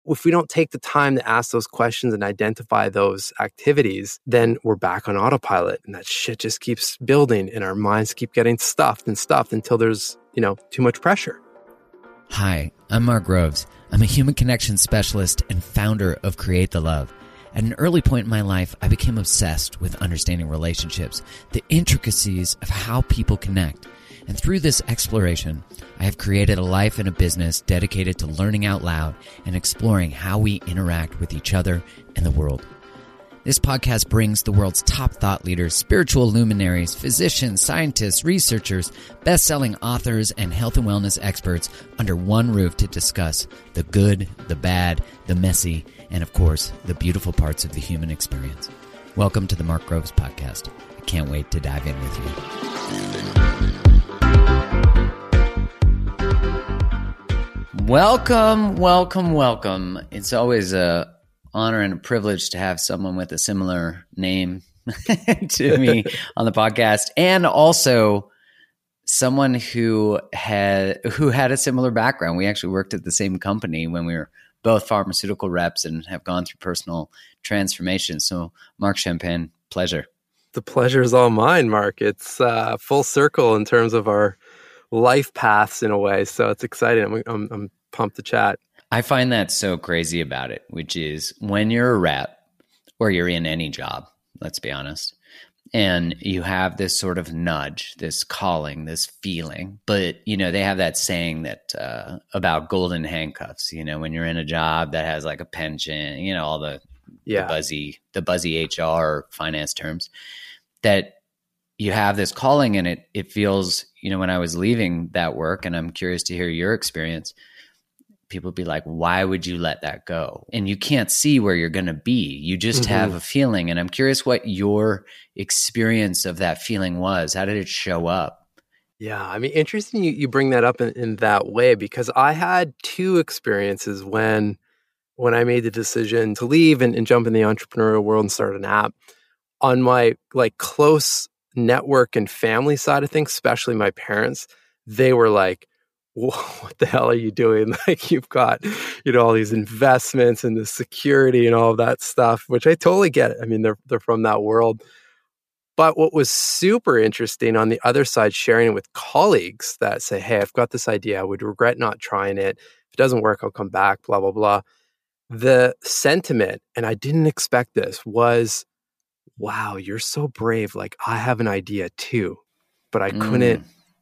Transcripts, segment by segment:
if we don't take the time to ask those questions and identify those activities, then we're back on autopilot, and that shit just keeps building and our minds keep getting stuffed until there's, too much pressure. Hi, I'm Mark Groves. I'm a human connection specialist and founder of Create the Love. At an early point in my life, I became obsessed with understanding relationships, the intricacies of how people connect. And through this exploration, I have created a life and a business dedicated to learning out loud and exploring how we interact with each other and the world. This podcast brings the world's top thought leaders, spiritual luminaries, physicians, scientists, researchers, best-selling authors, and health and wellness experts under one roof to discuss the good, the bad, the messy, and of course, the beautiful parts of the human experience. Welcome to the Mark Groves Podcast. I can't wait to dive in with you. Welcome. It's always a honor and a privilege to have someone with a similar name to me on the podcast, and also someone who had a similar background. We actually worked at the same company when we were both pharmaceutical reps and have gone through personal transformation. So, Mark Champagne, pleasure. The pleasure is all mine, Mark. It's full circle in terms of our life paths in a way. So it's exciting. I'm pumped to chat. I find that so crazy about it, which is when you're a rep or you're in any job, let's be honest, and you have this sort of nudge, this calling, this feeling, but they have that saying that about golden handcuffs, when you're in a job that has like a pension, all the buzzy HR finance terms, that you have this calling, and it feels, when I was leaving that work, and I'm curious to hear your experience, people be like, why would you let that go? And you can't see where you're going to be. You just have a feeling. And I'm curious what your experience of that feeling was. How did it show up? Yeah, I mean, interesting you bring that up in that way, because I had two experiences when I made the decision to leave and jump in the entrepreneurial world and start an app. On my close network and family side of things, especially my parents, they were like, what the hell are you doing? You've got, all these investments and the security and all of that stuff, which I totally get. I mean, they're from that world. But what was super interesting on the other side, sharing it with colleagues that say, hey, I've got this idea. I would regret not trying it. If it doesn't work, I'll come back, blah, blah, blah. The sentiment, and I didn't expect this, was, wow, you're so brave. I have an idea too, but I couldn't,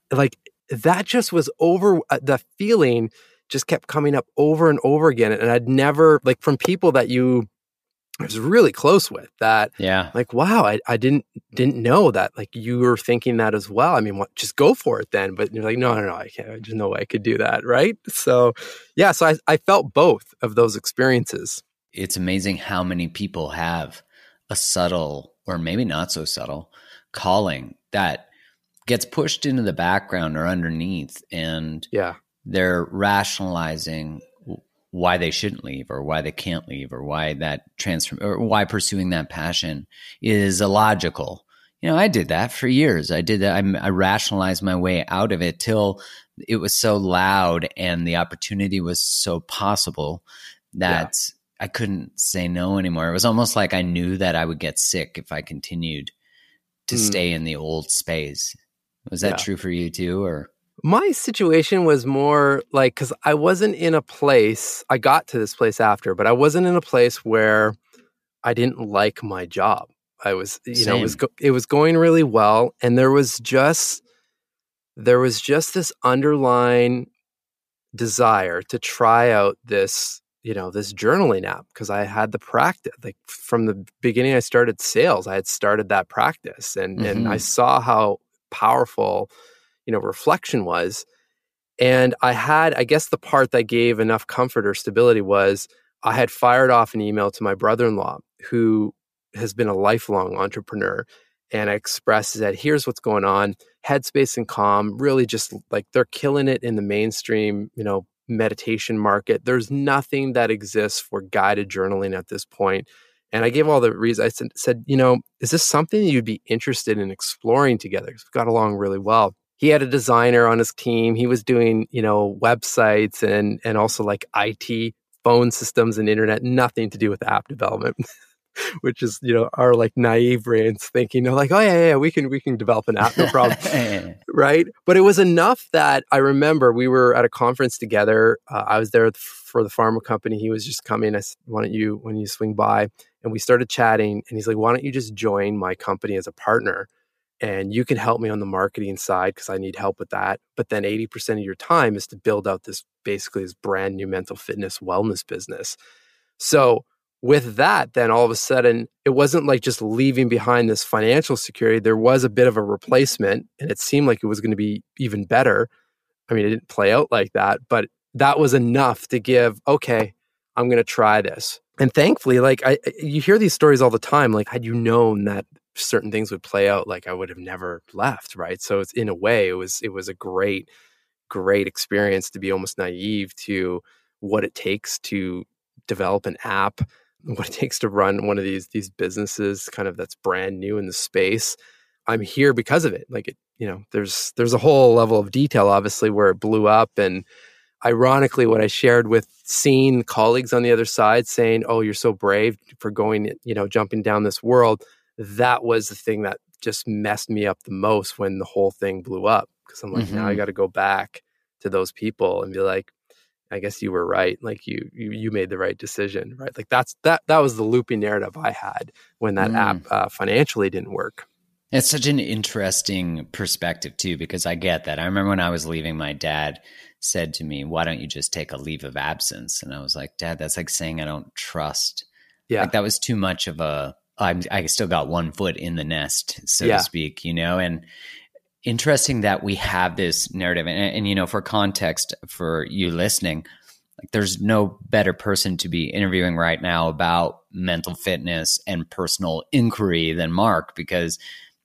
that just was over, the feeling just kept coming up over and over again. And I'd never, from people that I was really close with, that, wow, I didn't know that, you were thinking that as well. I mean, just go for it then. But you're like, no, I can't. There's no way I could do that. Right. So, yeah, so I felt both of those experiences. It's amazing how many people have a subtle, or maybe not so subtle, calling that gets pushed into the background or underneath, and they're rationalizing why they shouldn't leave, or why they can't leave, or why that or why pursuing that passion is illogical. I did that for years. I did that. I rationalized my way out of it till it was so loud and the opportunity was so possible that I couldn't say no anymore. It was almost like I knew that I would get sick if I continued to stay in the old space. Was that true for you too, or? My situation was more because I wasn't in a place, I got to this place after, but I wasn't in a place where I didn't like my job. I was, it was going really well. And there was just this underlying desire to try out this, this journaling app, because I had the practice. From the beginning, I started sales. I had started that practice, and I saw how powerful, reflection was. And I guess the part that gave enough comfort or stability was I had fired off an email to my brother-in-law, who has been a lifelong entrepreneur. And I expressed that here's what's going on. Headspace and Calm, really just they're killing it in the mainstream, meditation market. There's nothing that exists for guided journaling at this point. And I gave all the reasons. I said, is this something you'd be interested in exploring together? Because we got along really well. He had a designer on his team. He was doing, websites and also IT phone systems and internet, nothing to do with app development. Which is, our like naive brains thinking, like, oh yeah, we can develop an app, no problem, right? But it was enough that I remember we were at a conference together. I was there for the pharma company. He was just coming. I said, when you swing by, and we started chatting. And he's like, why don't you just join my company as a partner, and you can help me on the marketing side because I need help with that. But then 80% of your time is to build out this brand new mental fitness wellness business. So with that, then all of a sudden, it wasn't like just leaving behind this financial security. There was a bit of a replacement, and it seemed like it was going to be even better. I mean, it didn't play out like that, but that was enough to give, okay, I'm going to try this. And thankfully, like you hear these stories all the time, like had you known that certain things would play out, like I would have never left, right? So it's in a way, it was a great experience to be almost naive to what it takes to develop an app, what it takes to run one of these businesses kind of that's brand new in the space. I'm here because of it. Like there's a whole level of detail, obviously, where it blew up. And ironically, what I shared with seeing colleagues on the other side saying, oh, you're so brave for going, jumping down this world. That was the thing that just messed me up the most when the whole thing blew up. Because I'm like, now I got to go back to those people and be like, I guess you were right. Like you made the right decision, right? Like that was the looping narrative I had when that app financially didn't work. It's such an interesting perspective too, because I get that. I remember when I was leaving, my dad said to me, why don't you just take a leave of absence? And I was like, Dad, that's like saying I don't trust. Yeah. Like that was too much of I still got one foot in the nest, so to speak, and interesting that we have this narrative. And for context for you listening, like there's no better person to be interviewing right now about mental fitness and personal inquiry than Mark, because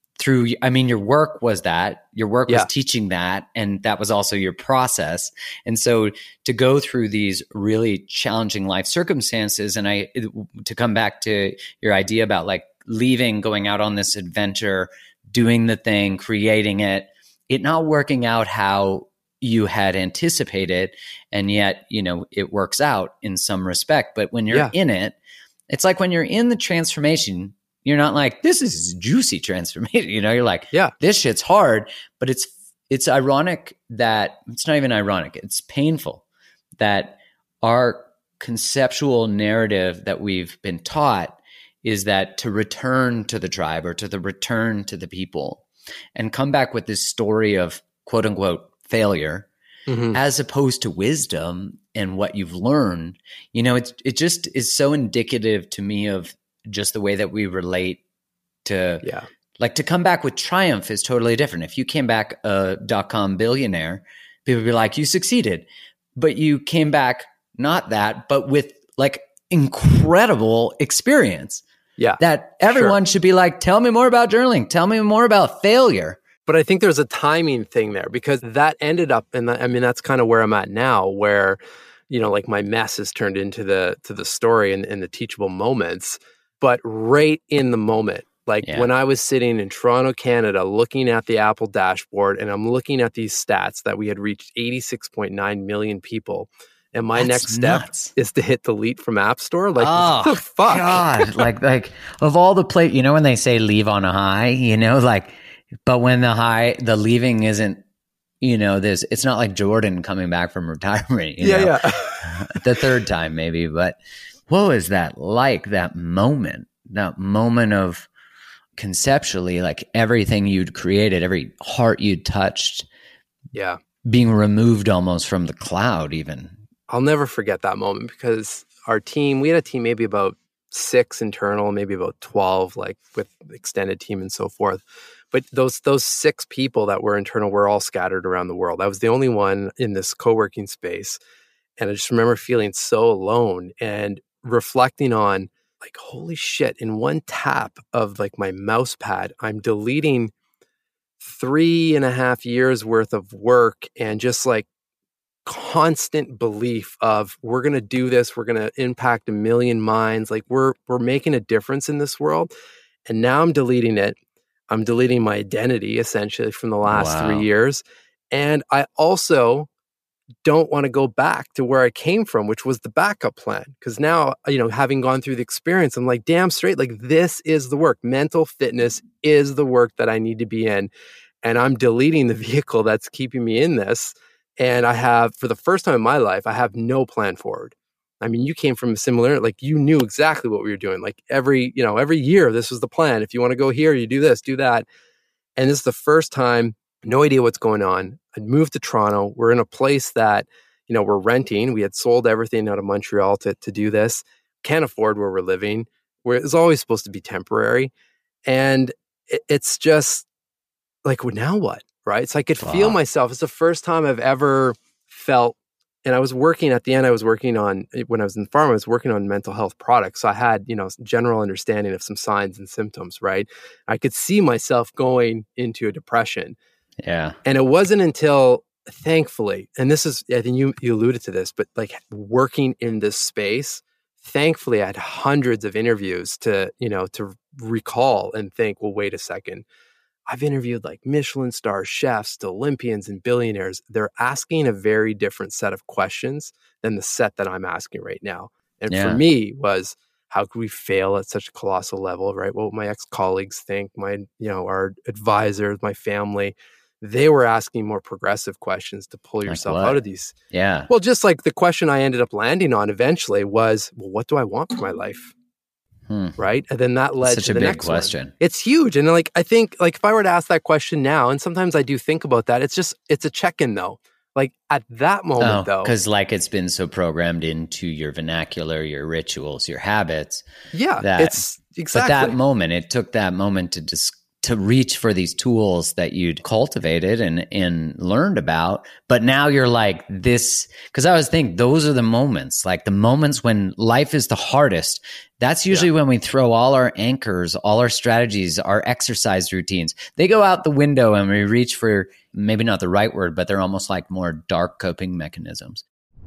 your work was that. Your work was teaching that, and that was also your process. And so to go through these really challenging life circumstances, and to come back to your idea about like leaving, going out on this adventure, doing the thing, creating it not working out how you had anticipated, and yet, it works out in some respect. But when you're in it, it's like when you're in the transformation, you're not like, this is juicy transformation. You're like, this shit's hard. But it's ironic that it's not even ironic. It's painful that our conceptual narrative that we've been taught is that to return to the tribe or to return to the people and come back with this story of quote unquote failure, as opposed to wisdom and what you've learned, it just is so indicative to me of just the way that we relate to, like to come back with triumph is totally different. If you came back a .com billionaire, people would be like, you succeeded, but you came back not that, but with like incredible experience. Yeah. That everyone should be like, tell me more about journaling. Tell me more about failure. But I think there's a timing thing there, because that ended up, and that's kind of where I'm at now, where, like my mess has turned into the story and the teachable moments, but right in the moment. Like when I was sitting in Toronto, Canada, looking at the Apple dashboard, and I'm looking at these stats that we had reached 86.9 million people. And my next step is to hit delete from App Store. Like, what the fuck? God, like of all the when they say leave on a high, but when the leaving isn't, it's not like Jordan coming back from retirement, the third time maybe. But what was that like, that moment of conceptually, like everything you'd created, every heart you'd touched, being removed almost from the cloud even? I'll never forget that moment, because we had a team maybe about 6 internal, maybe about 12, like with extended team and so forth. But those 6 people that were internal were all scattered around the world. I was the only one in this co-working space. And I just remember feeling so alone and reflecting on like, holy shit, in one tap of like my mouse pad, I'm deleting 3.5 years worth of work and just like constant belief of we're going to do this, we're going to impact 1 million minds, like we're making a difference in this world. And now I'm deleting it. I'm deleting my identity essentially from the last 3 years. And I also don't want to go back to where I came from, which was the backup plan. Because now, having gone through the experience, I'm like, damn straight, like this is the work. Mental fitness is the work that I need to be in. And I'm deleting the vehicle that's keeping me in this. And I have, for the first time in my life, I have no plan forward. I mean, you came from a similar, like you knew exactly what we were doing. Like every year, this was the plan. If you want to go here, you do this, do that. And this is the first time, no idea what's going on. I'd moved to Toronto. We're in a place that, we're renting. We had sold everything out of Montreal to do this. Can't afford where we're living. It's always supposed to be temporary. And it's just like, well, now what? Right? So I could feel myself. It's the first time I've ever felt. And I was working at the end, when I was in the farm, I was working on mental health products. So I had, general understanding of some signs and symptoms, right? I could see myself going into a depression. Yeah. And it wasn't until, thankfully, and this is, I think you alluded to this, but like working in this space, thankfully I had hundreds of interviews to recall and think, well, wait a second. I've interviewed like Michelin star chefs to Olympians and billionaires. They're asking a very different set of questions than the set that I'm asking right now. And for me was, how could we fail at such a colossal level, right? What my ex-colleagues think, our advisors, my family, they were asking more progressive questions to pull yourself out of these. Yeah. Well, just like the question I ended up landing on eventually was, well, what do I want for my life? Right. And then that led to the next question. One. It's huge. And I think if I were to ask that question now, and sometimes I do think about that, it's a check-in though. Like at that moment though. Because it's been so programmed into your vernacular, your rituals, your habits. Yeah. It's exactly. But that moment, it took that moment to reach for these tools that you'd cultivated and learned about. But now you're like this, because I always think those are the moments, like the moments when life is the hardest. That's usually when we throw all our anchors, all our strategies, our exercise routines. They go out the window and we reach for maybe not the right word, but they're almost like more dark coping mechanisms.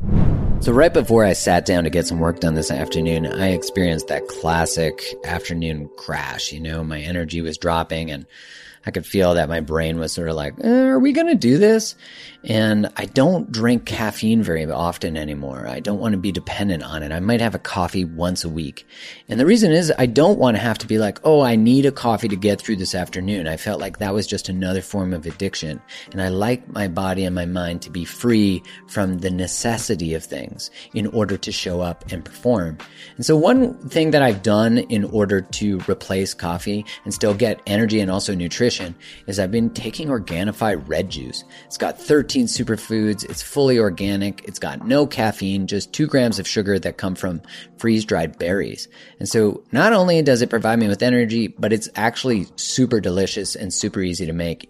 So right before I sat down to get some work done this afternoon, I experienced that classic afternoon crash. My energy was dropping and I could feel that my brain was sort of like, are we going to do this? And I don't drink caffeine very often anymore. I don't want to be dependent on it. I might have a coffee once a week. And the reason is I don't want to have to be like, oh, I need a coffee to get through this afternoon. I felt like that was just another form of addiction. And I like my body and my mind to be free from the necessity of things in order to show up and perform. And so one thing that I've done in order to replace coffee and still get energy and also nutrition is I've been taking Organifi red juice. It's got 13 superfoods. It's fully organic. It's got no caffeine, just 2 grams of sugar that come from freeze-dried berries. And so not only does it provide me with energy, but it's actually super delicious and super easy to make.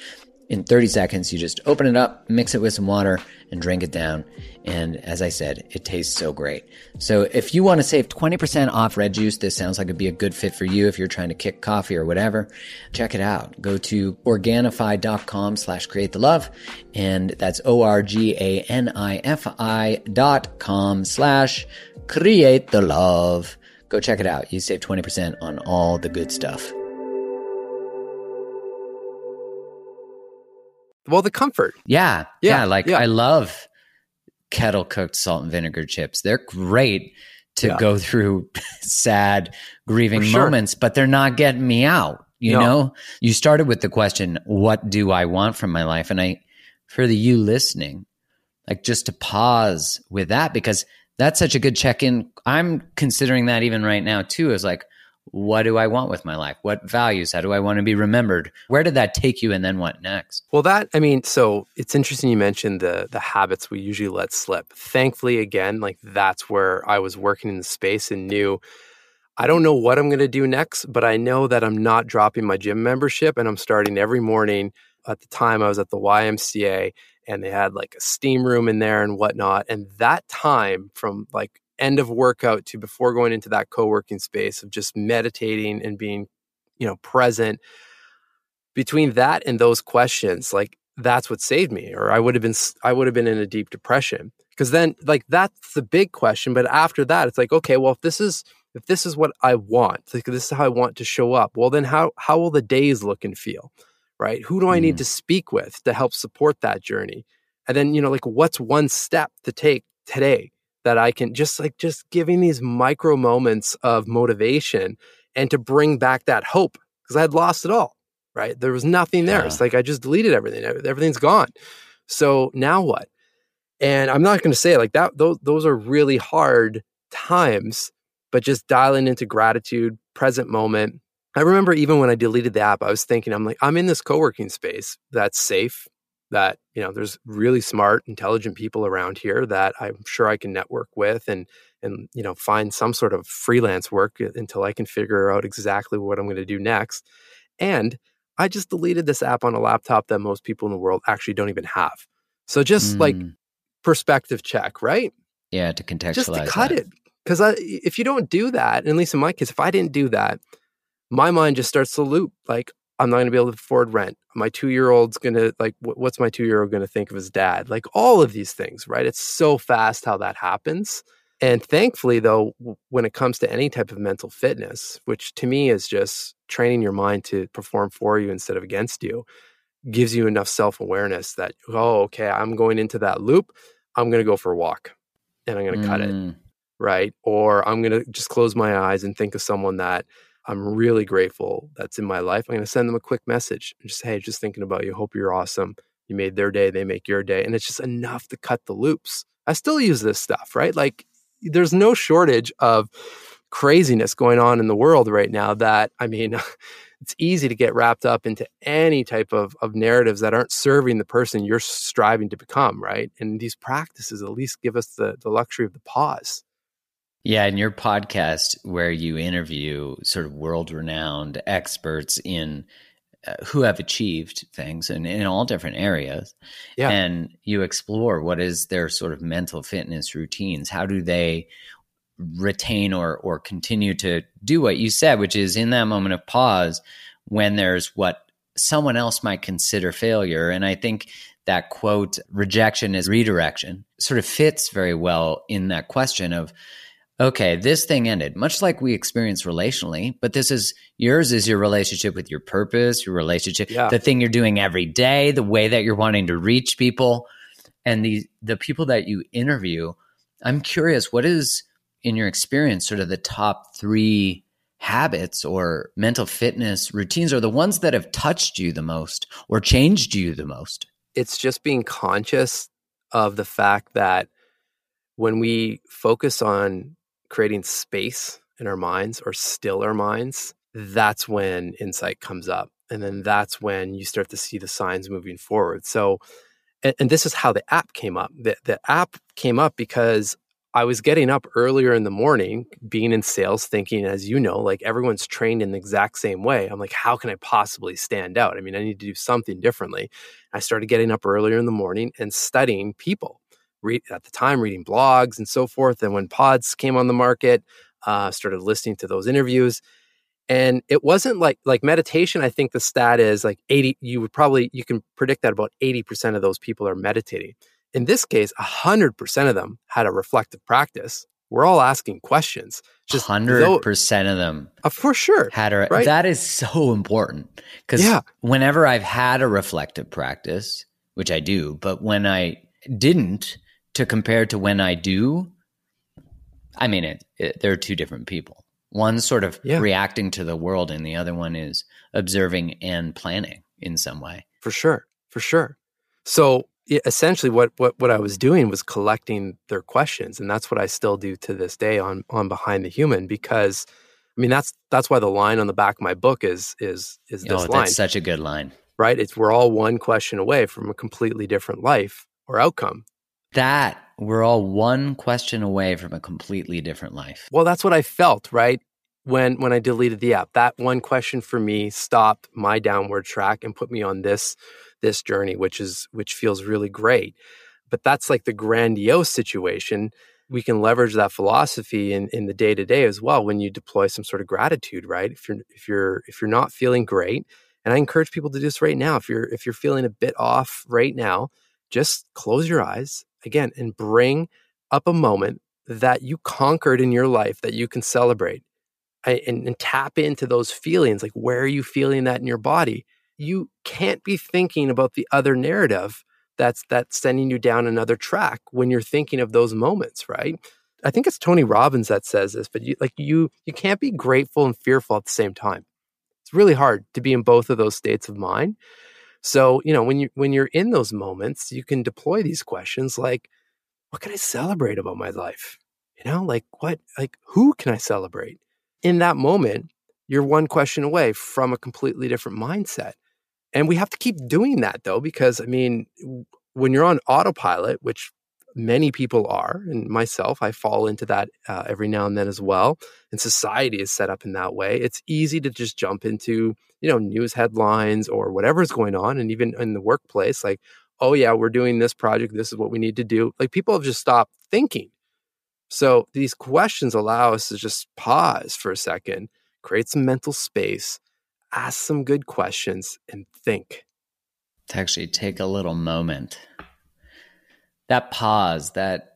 In 30 seconds, you just open it up, mix it with some water, and drink it down. And as I said, it tastes so great. So if you want to save 20% off red juice, this sounds like it'd be a good fit for you if you're trying to kick coffee or whatever. Check it out. Go to Organifi.com/createthelove. And that's Organifi.com/createthelove. Go check it out. You save 20% on all the good stuff. Well, the comfort. Yeah. I love kettle cooked salt and vinegar chips. They're great to go through sad, grieving moments, but they're not getting me out. You know, you started with the question, what do I want from my life? And for you listening, like just to pause with that, because that's such a good check-in. I'm considering that even right now too, as like, what do I want with my life? What values? How do I want to be remembered? Where did that take you? And then what next? Well, so it's interesting you mentioned the habits we usually let slip. Thankfully, again, like that's where I was working in the space and knew I don't know what I'm going to do next, but I know that I'm not dropping my gym membership and I'm starting every morning. At the time I was at the YMCA and they had like a steam room in there and whatnot. And that time from like end of workout to before going into that co-working space of just meditating and being, present, between that and those questions, like that's what saved me, or I would have been in a deep depression. Because then like that's the big question. But after that, it's like, okay, well, if this is what I want, like this is how I want to show up, well, then how will the days look and feel, right? Who do I need to speak with to help support that journey? And then, like what's one step to take today that I can just giving these micro moments of motivation and to bring back that hope, because I had lost it all, right? There was nothing there. It's like I just deleted everything. Everything's gone. So now what? And I'm not going to say it like that. Those are really hard times, but just dialing into gratitude, present moment. I remember even when I deleted the app, I was thinking, I'm in this co-working space that's safe, that, there's really smart, intelligent people around here that I'm sure I can network with and find some sort of freelance work until I can figure out exactly what I'm going to do next. And I just deleted this app on a laptop that most people in the world actually don't even have. So just like perspective check, right? Yeah, to contextualize just to cut that. it. Because if you don't do that, at least in my case, if I didn't do that, my mind just starts to loop. Like, I'm not going to be able to afford rent. My 2-year-old's going to, like, what's my 2-year-old going to think of his dad? Like, all of these things, right? It's so fast how that happens. And thankfully, though, when it comes to any type of mental fitness, which to me is just training your mind to perform for you instead of against you, gives you enough self-awareness that, oh, okay, I'm going into that loop. I'm going to go for a walk and I'm going to cut it, right? Or I'm going to just close my eyes and think of someone that I'm really grateful that's in my life. I'm going to send them a quick message and just, hey, just thinking about you. Hope you're awesome. You made their day. They make your day. And it's just enough to cut the loops. I still use this stuff, right? Like, there's no shortage of craziness going on in the world right now that, it's easy to get wrapped up into any type of narratives that aren't serving the person you're striving to become, right? And these practices at least give us the luxury of the pause. Yeah, in your podcast where you interview sort of world-renowned experts in who have achieved things in all different areas, and you explore what is their sort of mental fitness routines. How do they retain or continue to do what you said, which is in that moment of pause when there's what someone else might consider failure. And I think that quote, rejection is redirection, sort of fits very well in that question of, okay, this thing ended, much like we experience relationally, but yours is your relationship with your purpose, your relationship, the thing you're doing every day, the way that you're wanting to reach people. And the people that you interview, I'm curious, what is, in your experience, sort of the top 3 habits or mental fitness routines, or the ones that have touched you the most or changed you the most? It's just being conscious of the fact that when we focus on creating space in our minds or still our minds, that's when insight comes up. And then that's when you start to see the signs moving forward. So, and this is how the app came up. The app came up because I was getting up earlier in the morning, being in sales, thinking, as you know, like everyone's trained in the exact same way. I'm like, how can I possibly stand out? I need to do something differently. I started getting up earlier in the morning and studying people. At the time, reading blogs and so forth. And when pods came on the market, started listening to those interviews. And it wasn't like meditation. I think the stat is like 80, you can predict that about 80% of those people are meditating. In this case, 100% of them had a reflective practice. We're all asking questions. Just 100% of them. For sure. Right? That is so important. Because whenever I've had a reflective practice, which I do, but when I didn't, to compare to when I do, they're 2 different people. One's sort of reacting to the world, and the other one is observing and planning in some way. For sure. So essentially what I was doing was collecting their questions. And that's what I still do to this day on Behind the Human, because that's why the line on the back of my book is this line. That's such a good line. Right? It's we're all one question away from a completely different life or outcome. That we're all one question away from a completely different life. Well, that's what I felt, right? When I deleted the app. That one question for me stopped my downward track and put me on this journey, which feels really great. But that's like the grandiose situation. We can leverage that philosophy in the day-to-day as well when you deploy some sort of gratitude, right? If you're not feeling great, and I encourage people to do this right now. If you're feeling a bit off right now, just close your eyes again and bring up a moment that you conquered in your life that you can celebrate, and tap into those feelings. Like, where are you feeling that in your body? You can't be thinking about the other narrative that's sending you down another track when you're thinking of those moments, right? I think it's Tony Robbins that says this, but you can't be grateful and fearful at the same time. It's really hard to be in both of those states of mind. So, when you're in those moments, you can deploy these questions like, what can I celebrate about my life? Who can I celebrate? In that moment, you're one question away from a completely different mindset. And we have to keep doing that though, because when you're on autopilot, which many people are, and myself, I fall into that every now and then as well. And society is set up in that way. It's easy to just jump into, news headlines or whatever's going on. And even in the workplace, like, oh yeah, we're doing this project. This is what we need to do. Like people have just stopped thinking. So these questions allow us to just pause for a second, create some mental space, ask some good questions, and think. To actually take a little moment. That pause,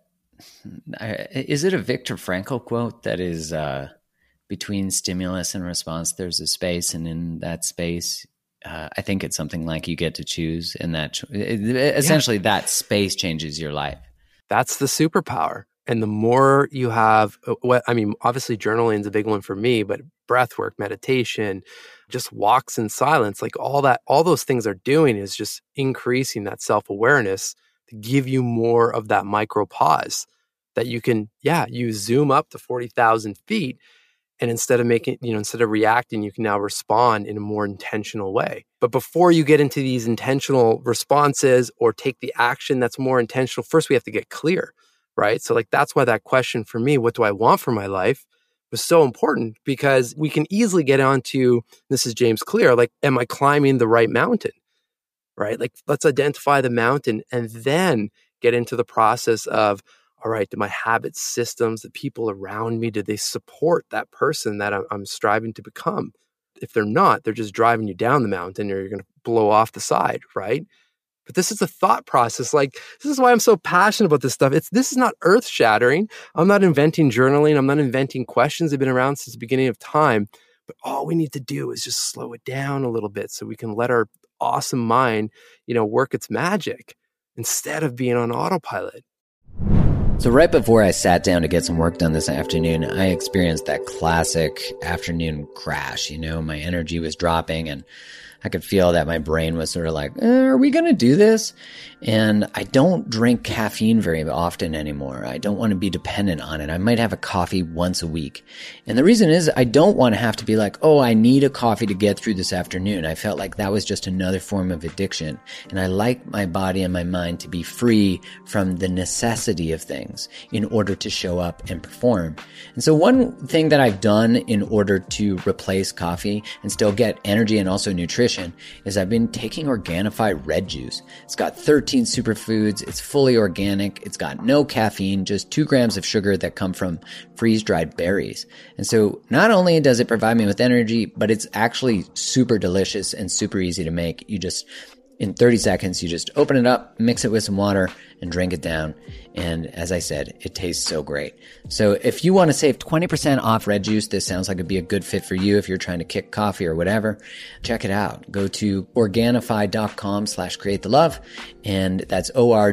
is it a Viktor Frankl quote that is between stimulus and response, there's a space, and in that space, I think it's something like you get to choose, and that essentially that space changes your life. That's the superpower. And the more you have, obviously journaling is a big one for me, but breath work, meditation, just walks in silence, like all those things are doing is just increasing that self-awareness to give you more of that micro pause that you can, you zoom up to 40,000 feet. And instead of reacting, you can now respond in a more intentional way. But before you get into these intentional responses or take the action that's more intentional, first we have to get clear, right? So that's why that question for me, what do I want for my life, was so important, because we can easily get onto, this is James Clear, like, am I climbing the right mountain, right? Like, let's identify the mountain and then get into the process of, all right, do my habits, systems, the people around me, do they support that person that I'm striving to become? If they're not, they're just driving you down the mountain, or you're going to blow off the side, right? But this is a thought process. Like, this is why I'm so passionate about this stuff. This is not earth shattering. I'm not inventing journaling. I'm not inventing questions. They've been around since the beginning of time. But all we need to do is just slow it down a little bit so we can let our awesome mind, work its magic instead of being on autopilot. So right before I sat down to get some work done this afternoon, I experienced that classic afternoon crash. My energy was dropping, and I could feel that my brain was sort of like, are we going to do this? And I don't drink caffeine very often anymore. I don't want to be dependent on it. I might have a coffee once a week. And the reason is I don't want to have to be like, oh, I need a coffee to get through this afternoon. I felt like that was just another form of addiction. And I like my body and my mind to be free from the necessity of things in order to show up and perform. And so one thing that I've done in order to replace coffee and still get energy and also nutrition is I've been taking Organifi red juice. It's got 13 superfoods. It's fully organic. It's got no caffeine, just 2 grams of sugar that come from freeze-dried berries. And so not only does it provide me with energy, but it's actually super delicious and super easy to make. In 30 seconds, you just open it up, mix it with some water, and drink it down. And as I said, it tastes so great. So if you want to save 20% off red juice, this sounds like it'd be a good fit for you if you're trying to kick coffee or whatever. Check it out. Go to Organifi.com/createthelove. And that's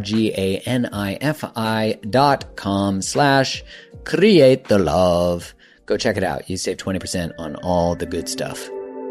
Organifi.com/createthelove. Go check it out. You save 20% on all the good stuff.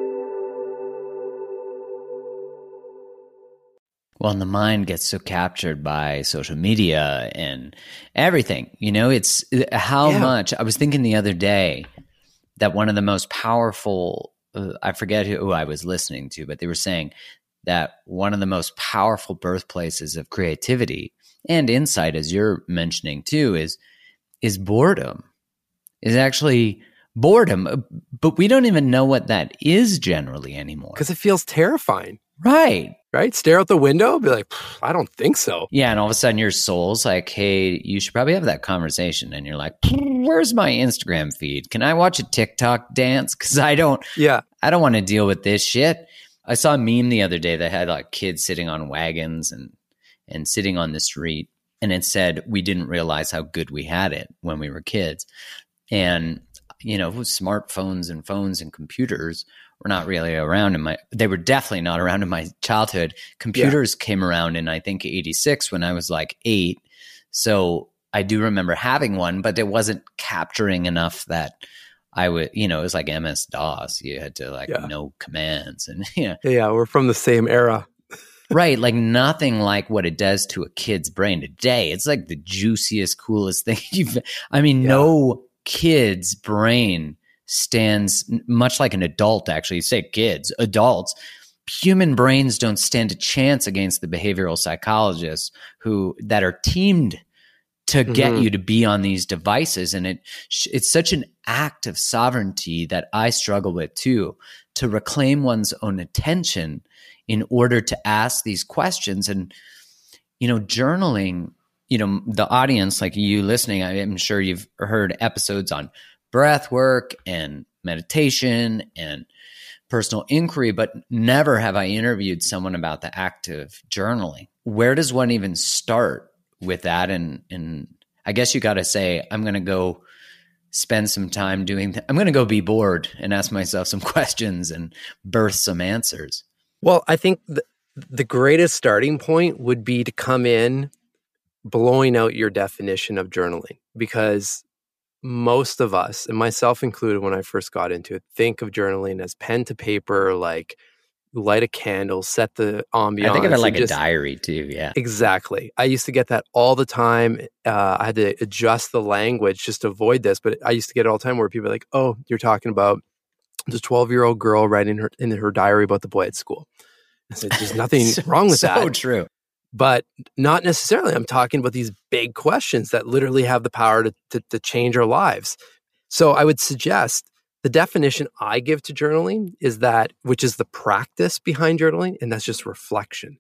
Well, and the mind gets so captured by social media and everything. It's how much. I was thinking the other day that one of the most powerful, I forget who I was listening to, but they were saying that one of the most powerful birthplaces of creativity and insight, as you're mentioning too, is boredom. Is actually boredom. But we don't even know what that is generally anymore. Because it feels terrifying. Right. Stare out the window, be like, I don't think so. Yeah, and all of a sudden your soul's like, hey, you should probably have that conversation. And you're like, where's my Instagram feed? Can I watch a TikTok dance? Because I don't want to deal with this shit. I saw a meme the other day that had like kids sitting on wagons and sitting on the street. And it said, we didn't realize how good we had it when we were kids. And smartphones and phones and computers were not really around they were definitely not around in my childhood. Computers came around in, I think, 86 when I was like 8. So I do remember having one, but it wasn't capturing enough that I would, it was like MS-DOS. You had to know commands and, Yeah, we're from the same era. Right. Like nothing like what it does to a kid's brain today. It's like the juiciest, coolest thing no kid's brain stands much like an adult, actually. You say kids, adults. Human brains don't stand a chance against the behavioral psychologists that are teamed to get you to be on these devices. And it's such an act of sovereignty that I struggle with too, to reclaim one's own attention in order to ask these questions. And, journaling, the audience, like you listening, I'm sure you've heard episodes on breath work and meditation and personal inquiry, but never have I interviewed someone about the act of journaling. Where does one even start with that? And I guess you got to say, I'm going to go spend some time I'm going to go be bored and ask myself some questions and birth some answers. Well, I think the greatest starting point would be to come in blowing out your definition of journaling, because most of us, and myself included when I first got into it, think of journaling as pen to paper, like light a candle, set the ambiance. I think of it like a diary too, yeah. Exactly. I used to get that all the time. I had to adjust the language just to avoid this, but I used to get it all the time where people are like, oh, you're talking about the 12-year-old girl writing in her diary about the boy at school. I said, there's nothing wrong with that. So true. But not necessarily. I'm talking about these big questions that literally have the power to change our lives. So I would suggest the definition I give to journaling is that, which is the practice behind journaling, and that's just reflection.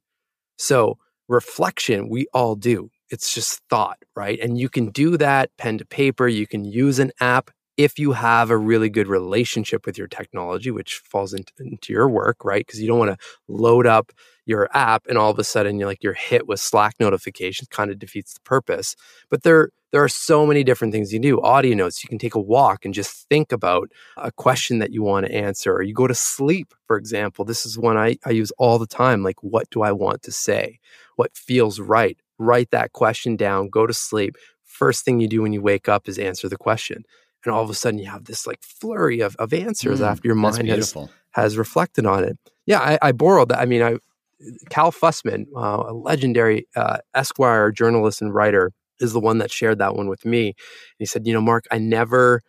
So reflection, we all do. It's just thought, right? And you can do that pen to paper. You can use an app if you have a really good relationship with your technology, which falls into your work, right? Because you don't want to load up your app and all of a sudden you're hit with Slack notifications. Kind of defeats the purpose. But there are so many different things you can do. Audio notes, you can take a walk and just think about a question that you want to answer. Or you go to sleep, for example. This is one I use all the time. Like, what do I want to say? What feels right? Write that question down, go to sleep. First thing you do when you wake up is answer the question. And all of a sudden you have this like flurry of answers after your mind has reflected on it. Yeah, I borrowed that. Cal Fussman, a legendary Esquire journalist and writer, is the one that shared that one with me. And he said, Mark, I never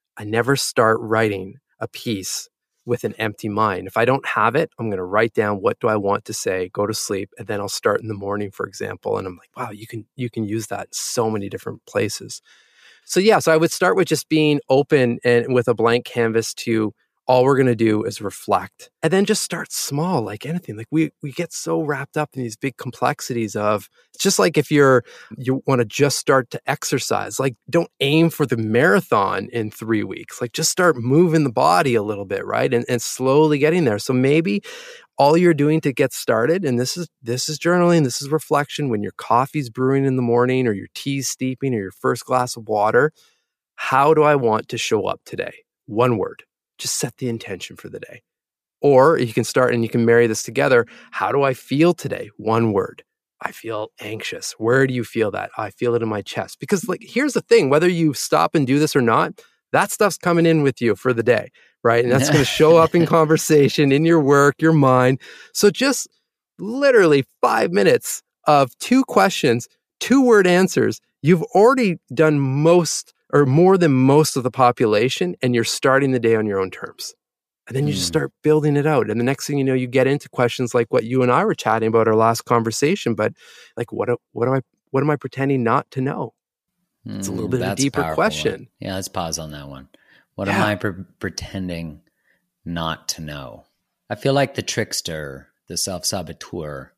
start writing a piece with an empty mind. If I don't have it, I'm going to write down what do I want to say, go to sleep, and then I'll start in the morning, for example. And I'm like, wow, you can use that in so many different places. So I would start with just being open and with a blank canvas to all we're going to do is reflect, and then just start small, like anything. Like we get so wrapped up in these big complexities of, it's just like if you want to just start to exercise, like don't aim for the marathon in 3 weeks, like just start moving the body a little bit, right? And slowly getting there. So maybe all you're doing to get started, and this is journaling, this is reflection, when your coffee's brewing in the morning or your tea's steeping or your first glass of water, how do I want to show up today? One word. Just set the intention for the day. Or you can start and you can marry this together. How do I feel today? One word. I feel anxious. Where do you feel that? I feel it in my chest. Because here's the thing, whether you stop and do this or not, that stuff's coming in with you for the day, right? And that's going to show up in conversation, in your work, your mind. So just literally 5 minutes of 2 questions, 2-word answers. You've already done most or more than most of the population, and you're starting the day on your own terms. And then you just start building it out. And the next thing you know, you get into questions like what you and I were chatting about our last conversation, but like, what am I pretending not to know? It's a little bit of a deeper question. One. Yeah, let's pause on that one. What am I pretending not to know? I feel like the trickster, the self-saboteur,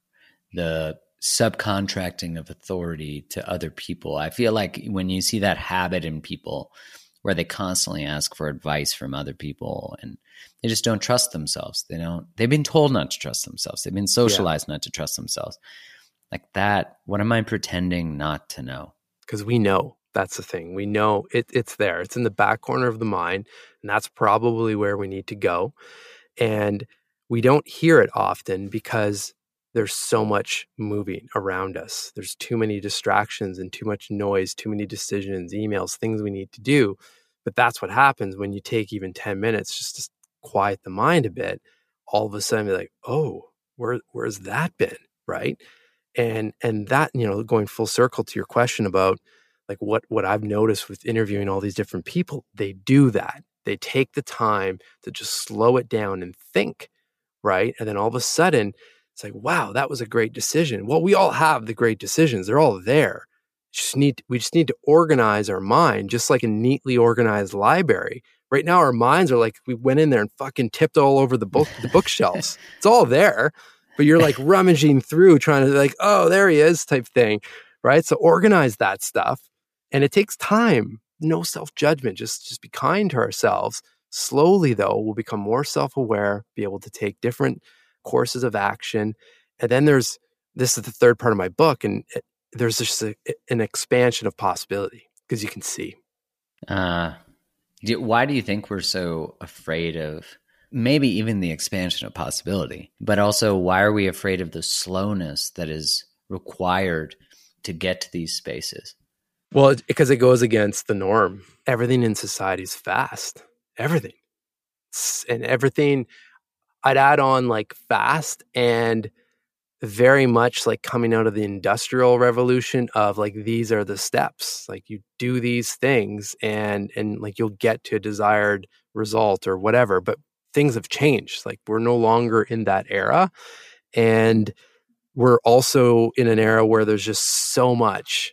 the subcontracting of authority to other people. I feel like when you see that habit in people where they constantly ask for advice from other people and they just don't trust themselves. They've been told not to trust themselves. They've been socialized not to trust themselves. Like that, what am I pretending not to know? Because we know. That's the thing. We know it's there. It's in the back corner of the mind, and that's probably where we need to go. And we don't hear it often because there's so much moving around us. There's too many distractions and too much noise, too many decisions, emails, things we need to do. But that's what happens when you take even 10 minutes just to quiet the mind a bit. All of a sudden, you're like, oh, where's that been? Right. And that, going full circle to your question about like what I've noticed with interviewing all these different people, they do that. They take the time to just slow it down and think, right? And then all of a sudden, it's like, wow, that was a great decision. Well, we all have the great decisions. They're all there. We just need to organize our mind, just like a neatly organized library. Right now, our minds are like, we went in there and fucking tipped all over the bookshelves. It's all there, but you're like rummaging through trying to like, oh, there he is type thing, right? So organize that stuff. And it takes time, no self-judgment, just be kind to ourselves. Slowly, though, we'll become more self-aware, be able to take different courses of action. And then this is the third part of my book, and there's just an expansion of possibility because you can see. Why do you think we're so afraid of maybe even the expansion of possibility, but also why are we afraid of the slowness that is required to get to these spaces? Well, because it goes against the norm. Everything in society is fast. Everything. And everything, I'd add on like fast and very much like coming out of the industrial revolution of like, these are the steps. Like you do these things and like you'll get to a desired result or whatever. But things have changed. Like we're no longer in that era. And we're also in an era where there's just so much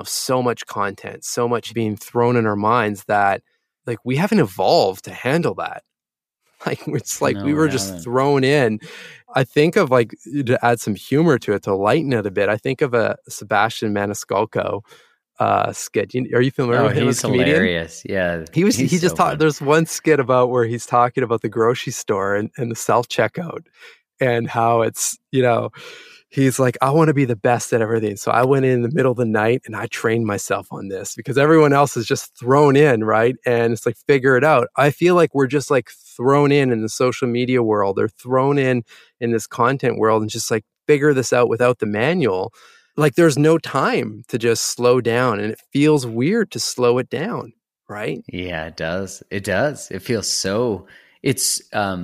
content, so much being thrown in our minds that like we haven't evolved to handle that. Like it's like we were just thrown in. I think of like, to add some humor to it, to lighten it a bit, I think of a Sebastian Maniscalco skit. Are you familiar with him? He's hilarious. Yeah. He just talked. There's one skit about where he's talking about the grocery store and the self-checkout and how it's, he's like, I want to be the best at everything. So I went in the middle of the night and I trained myself on this because everyone else is just thrown in, right? And it's like, figure it out. I feel like we're just like thrown in the social media world. They're thrown in this content world and just like figure this out without the manual. Like there's no time to just slow down, and it feels weird to slow it down, right? Yeah, it does. It does. It feels so, it's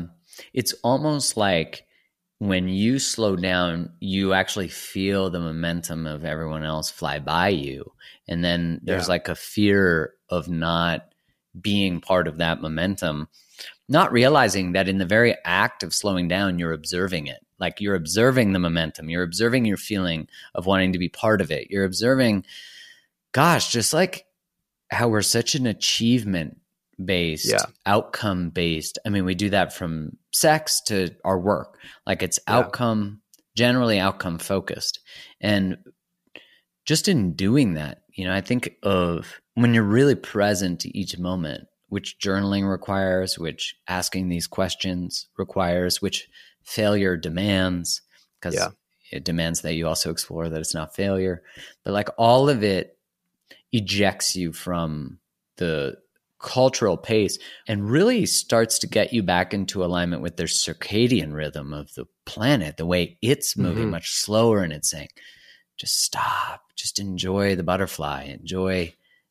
almost like when you slow down, you actually feel the momentum of everyone else fly by you. And then there's like a fear of not being part of that momentum, not realizing that in the very act of slowing down, you're observing it. Like you're observing the momentum. You're observing your feeling of wanting to be part of it. You're observing, gosh, just like how we're such an achievement-based, outcome-based. I mean, we do that from sex to our work. Like it's outcome, generally outcome focused. And just in doing that, I think of when you're really present to each moment, which journaling requires, which asking these questions requires, which failure demands, because it demands that you also explore that it's not failure. But like all of it ejects you from the cultural pace and really starts to get you back into alignment with their circadian rhythm of the planet, the way it's moving much slower. And it's saying, just stop, just enjoy the butterfly, enjoy,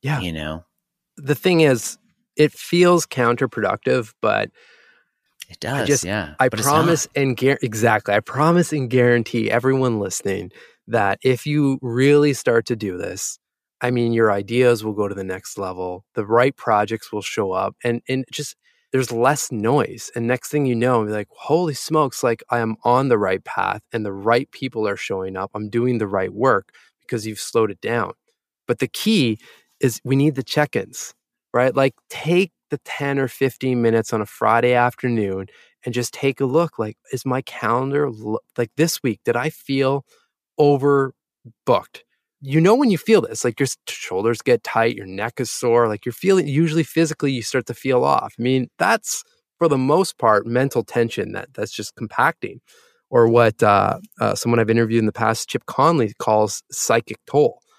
The thing is, it feels counterproductive, but it does. I promise I promise and guarantee everyone listening that if you really start to do this, I mean, your ideas will go to the next level. The right projects will show up and just there's less noise. And next thing you know, you're like, holy smokes, like I am on the right path and the right people are showing up. I'm doing the right work because you've slowed it down. But the key is we need the check-ins, right? Like take the 10 or 15 minutes on a Friday afternoon and just take a look. Like, is my calendar like this week? Did I feel overbooked? When you feel this, like your shoulders get tight, your neck is sore, like you're feeling, usually physically you start to feel off. I mean, that's for the most part mental tension that's just compacting, or what someone I've interviewed in the past, Chip Conley, calls psychic toll,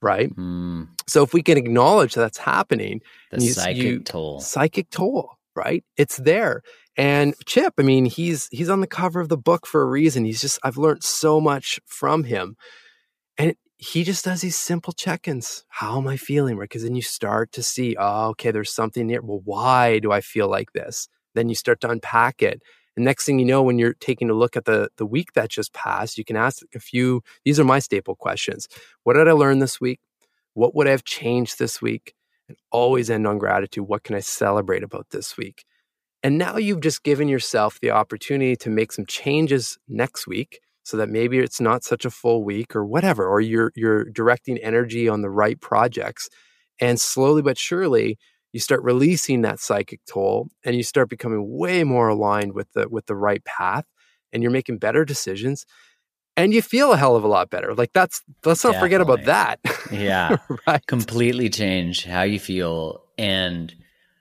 right? So if we can acknowledge that's happening, the psychic toll, right? It's there. And Chip, I mean, he's on the cover of the book for a reason. I've learned so much from him. And he just does these simple check-ins. How am I feeling? Right? Because then you start to see, oh, okay, there's something there. Well, why do I feel like this? Then you start to unpack it. And next thing you know, when you're taking a look at the week that just passed, you can ask these are my staple questions. What did I learn this week? What would I have changed this week? And always end on gratitude. What can I celebrate about this week? And now you've just given yourself the opportunity to make some changes next week so that maybe it's not such a full week or whatever, or you're directing energy on the right projects. And slowly but surely, you start releasing that psychic toll and you start becoming way more aligned with the right path, and you're making better decisions. And you feel a hell of a lot better. Like let's not forget about that. Yeah. Right. Completely change how you feel. And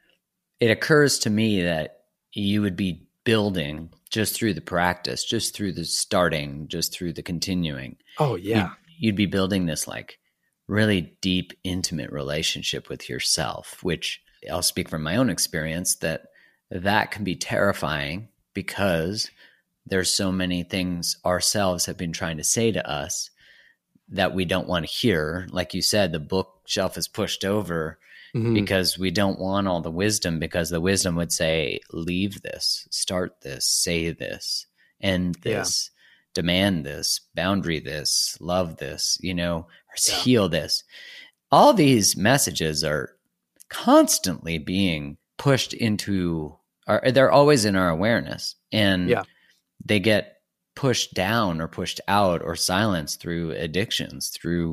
it occurs to me that you would be building just through the practice, just through the starting, just through the continuing. Oh, yeah. You'd be building this like really deep, intimate relationship with yourself, which I'll speak from my own experience that can be terrifying because there's so many things ourselves have been trying to say to us that we don't want to hear. Like you said, the bookshelf is pushed over because we don't want all the wisdom, because the wisdom would say, leave this, start this, say this, end this, demand this, boundary this, love this, heal this. All these messages are constantly being pushed into they're always in our awareness, and they get pushed down or pushed out or silenced through addictions, through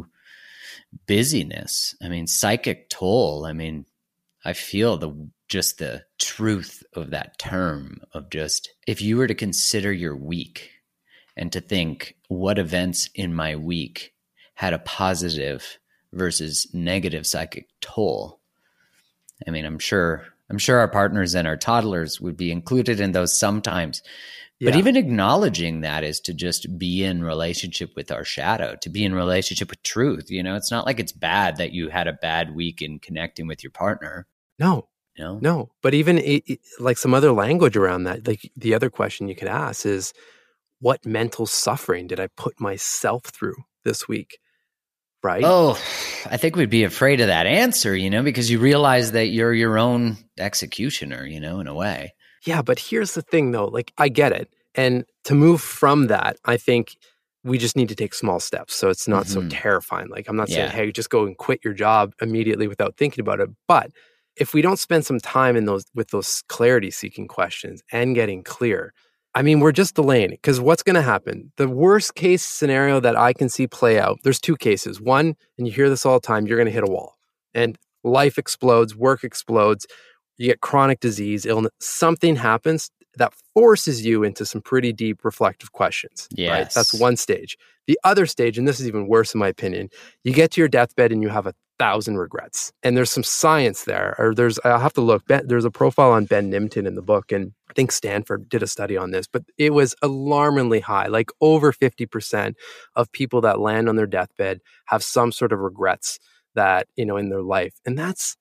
busyness. I mean, psychic toll. I mean, I feel the truth of that term of just, if you were to consider your week and to think what events in my week had a positive versus negative psychic toll. I mean, I'm sure our partners and our toddlers would be included in those sometimes. But even acknowledging that is to just be in relationship with our shadow, to be in relationship with truth. It's not like it's bad that you had a bad week in connecting with your partner. No. But even like some other language around that, like the other question you could ask is, what mental suffering did I put myself through this week? Right? Oh, I think we'd be afraid of that answer, because you realize that you're your own executioner, in a way. Yeah, but here's the thing, though. Like, I get it. And to move from that, I think we just need to take small steps so it's not so terrifying. Like, I'm not saying, hey, just go and quit your job immediately without thinking about it. But if we don't spend some time with those clarity-seeking questions and getting clear, I mean, we're just delaying it. Because what's going to happen? The worst case scenario that I can see play out, there's two cases. One, and you hear this all the time, you're going to hit a wall. And life explodes, work explodes. You get chronic disease, illness, something happens that forces you into some pretty deep reflective questions. Yes. Right? That's one stage. The other stage, and this is even worse in my opinion, you get to your deathbed and you have 1,000 regrets. And there's some science there, or I'll have to look, there's a profile on Ben Nimton in the book, and I think Stanford did a study on this, but it was alarmingly high, like over 50% of people that land on their deathbed have some sort of regrets that, in their life. And that's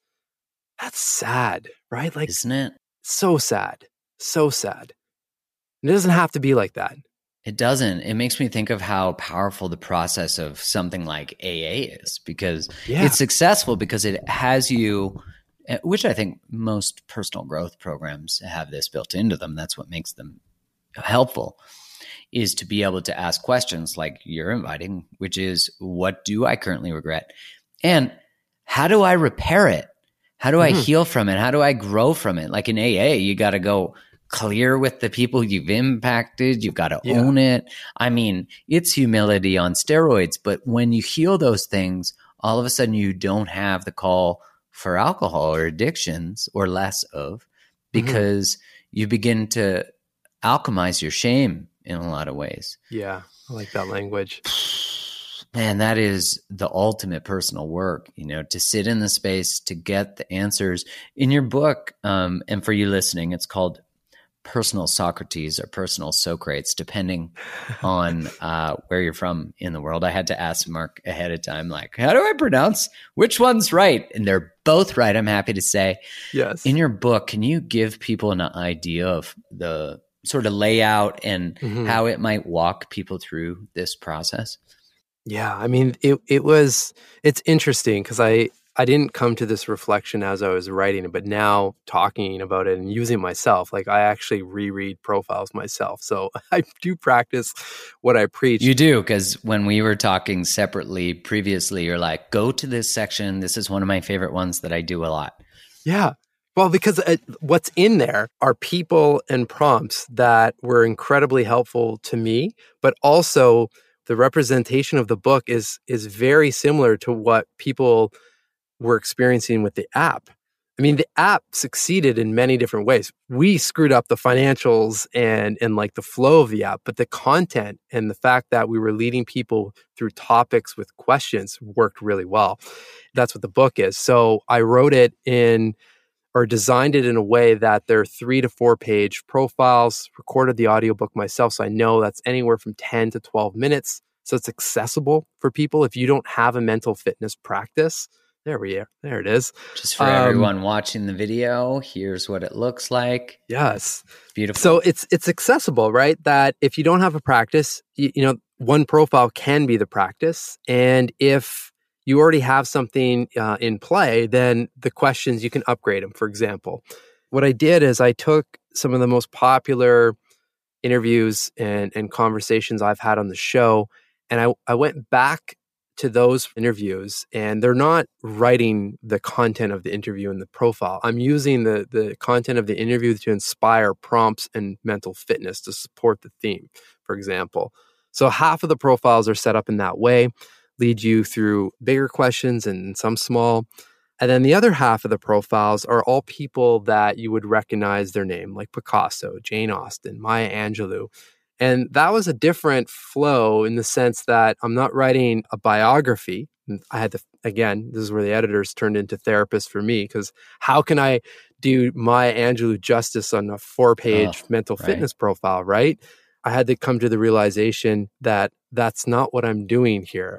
sad, right? Like, isn't it? So sad. So sad. And it doesn't have to be like that. It doesn't. It makes me think of how powerful the process of something like AA is, because it's successful because it has you, which I think most personal growth programs have this built into them. That's what makes them helpful, is to be able to ask questions like you're inviting, which is, what do I currently regret? And how do I repair it? How do I heal from it? How do I grow from it? Like in AA, you got to go clear with the people you've impacted. You've got to own it. I mean, it's humility on steroids. But when you heal those things, all of a sudden you don't have the call for alcohol or addictions, or less of, because you begin to alchemize your shame in a lot of ways. Yeah, I like that language. Man, that is the ultimate personal work, to sit in the space, to get the answers. In your book, and for you listening, it's called personal Socrates or personal Socrates, depending on where you're from in the world. I had to ask Mark ahead of time, like, how do I pronounce which one's right? And they're both right, I'm happy to say. Yes. In your book, can you give people an idea of the sort of layout and how it might walk people through this process? Yeah, I mean, it's interesting because I didn't come to this reflection as I was writing it, but now talking about it and using it myself, like I actually reread profiles myself. So I do practice what I preach. You do, because when we were talking separately previously, you're like, go to this section. This is one of my favorite ones that I do a lot. Yeah. Well, because what's in there are people and prompts that were incredibly helpful to me, but also the representation of the book is very similar to what people were experiencing with the app. I mean, the app succeeded in many different ways. We screwed up the financials and like the flow of the app, but the content and the fact that we were leading people through topics with questions worked really well. That's what the book is. So I wrote it or designed it in a way that there are 3 to 4 page profiles, recorded the audiobook myself. So I know that's anywhere from 10 to 12 minutes. So it's accessible for people. If you don't have a mental fitness practice, there it is. Just for everyone watching the video, here's what it looks like. Yes. Beautiful. So it's accessible, right? That if you don't have a practice, you know, one profile can be the practice. And if you already have something in play, then the questions, you can upgrade them. For example, what I did is I took some of the most popular interviews and conversations I've had on the show, and I went back to those interviews, and they're not writing the content of the interview in the profile. I'm using the content of the interview to inspire prompts and mental fitness to support the theme, for example. So half of the profiles are set up in that way, lead you through bigger questions and some small. And then the other half of the profiles are all people that you would recognize their name, like Picasso, Jane Austen, Maya Angelou. And that was a different flow in the sense that I'm not writing a biography. I had to, again, this is where the editors turned into therapists for me, because how can I do Maya Angelou justice on a 4-page mental fitness profile, right? I had to come to the realization that that's not what I'm doing here.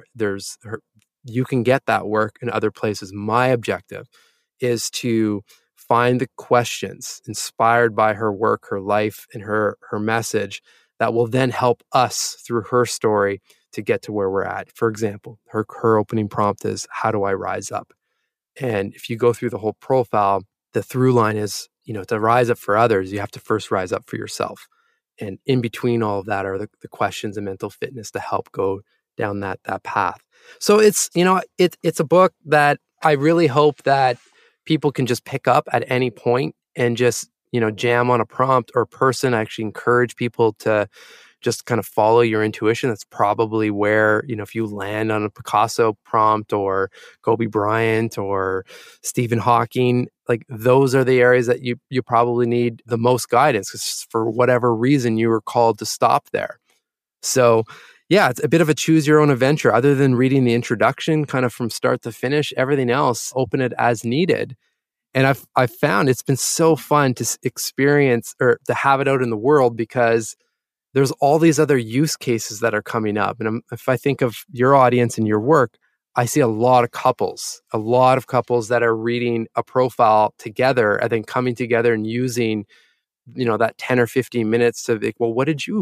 You can get that work in other places. My objective is to find the questions inspired by her work, her life, and her message that will then help us through her story to get to where we're at. For example, her opening prompt is, how do I rise up? And if you go through the whole profile, the through line is, you know, to rise up for others, you have to first rise up for yourself. And in between all of that are the questions and mental fitness to help go down that path. So it's, you know, it's a book that I really hope that people can just pick up at any point and just, you know, jam on a prompt or person. I actually encourage people to just kind of follow your intuition. That's probably where, you know, if you land on a Picasso prompt or Kobe Bryant or Stephen Hawking, like those are the areas that you probably need the most guidance, because for whatever reason you were called to stop there. So yeah, it's a bit of a choose your own adventure. Other than reading the introduction kind of from start to finish, everything else, open it as needed. And I've found it's been so fun to experience or to have it out in the world, because there's all these other use cases that are coming up. And if I think of your audience and your work, I see a lot of couples that are reading a profile together and then coming together and using, you know, that 10 or 15 minutes to like, well, what did you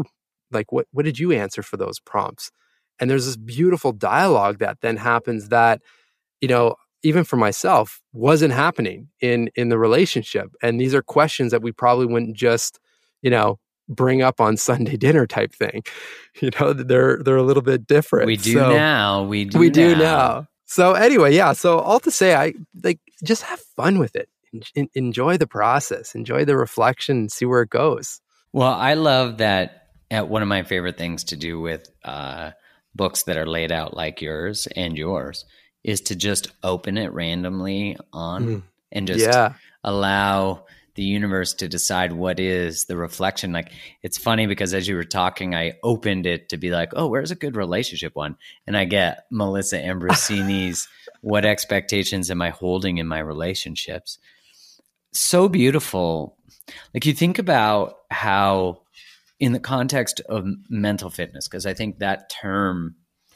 answer for those prompts? And there's this beautiful dialogue that then happens that, you know, even for myself, wasn't happening in the relationship. And these are questions that we probably wouldn't just, you know, bring up on Sunday dinner type thing. You know, they're a little bit different. We do now. So anyway, yeah. So all to say, I like just have fun with it. Enjoy the process, enjoy the reflection, and see where it goes. Well, I love that. One of my favorite things to do with books that are laid out like yours and yours is to just open it randomly on and just allow the universe to decide what is the reflection. Like, it's funny because as you were talking, I opened it to be like, oh, where's a good relationship one? And I get Melissa Ambrosini's what expectations am I holding in my relationships? So beautiful. Like you think about how in the context of mental fitness, because I think that term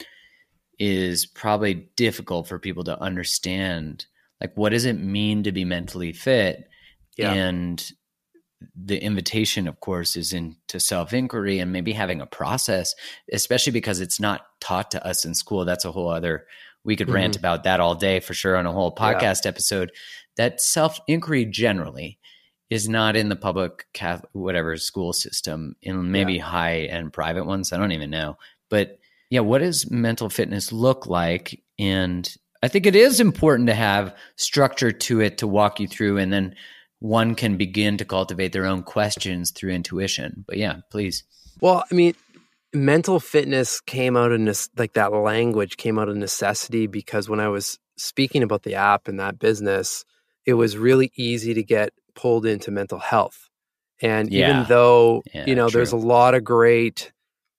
is probably difficult for people to understand. Like, what does it mean to be mentally fit? Yeah. And the invitation, of course, is into self-inquiry and maybe having a process, especially because it's not taught to us in school. That's a whole other, we could rant about that all day for sure on a whole podcast episode. That self-inquiry generally is not in the public whatever school system, in maybe high-end private ones. I don't even know. But yeah, what does mental fitness look like? And I think it is important to have structure to it to walk you through, and then one can begin to cultivate their own questions through intuition. But yeah, please. Well, I mean, mental fitness came out in this, like that language came out of necessity, because when I was speaking about the app and that business, it was really easy to get pulled into mental health. And even though, there's a lot of great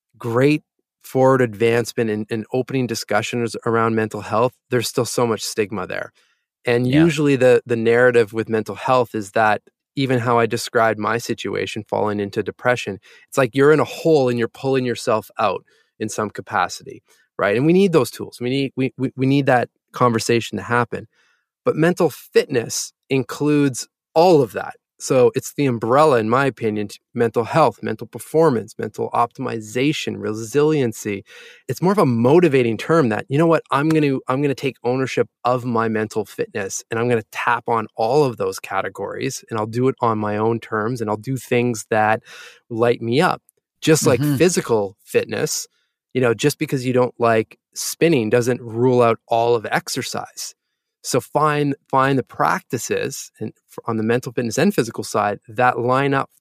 forward advancement and opening discussions around mental health, there's still so much stigma there. And usually the narrative with mental health is that, even how I described my situation, falling into depression, it's like you're in a hole and you're pulling yourself out in some capacity, right? And we need those tools. We need that conversation to happen. But mental fitness includes all of that. So it's the umbrella, in my opinion, to mental health, mental performance, mental optimization, resiliency. It's more of a motivating term that, you know what, I'm going to take ownership of my mental fitness, and I'm going to tap on all of those categories, and I'll do it on my own terms, and I'll do things that light me up. Just like physical fitness, just because you don't like spinning doesn't rule out all of exercise. So find the practices and on the mental fitness and physical side that line up,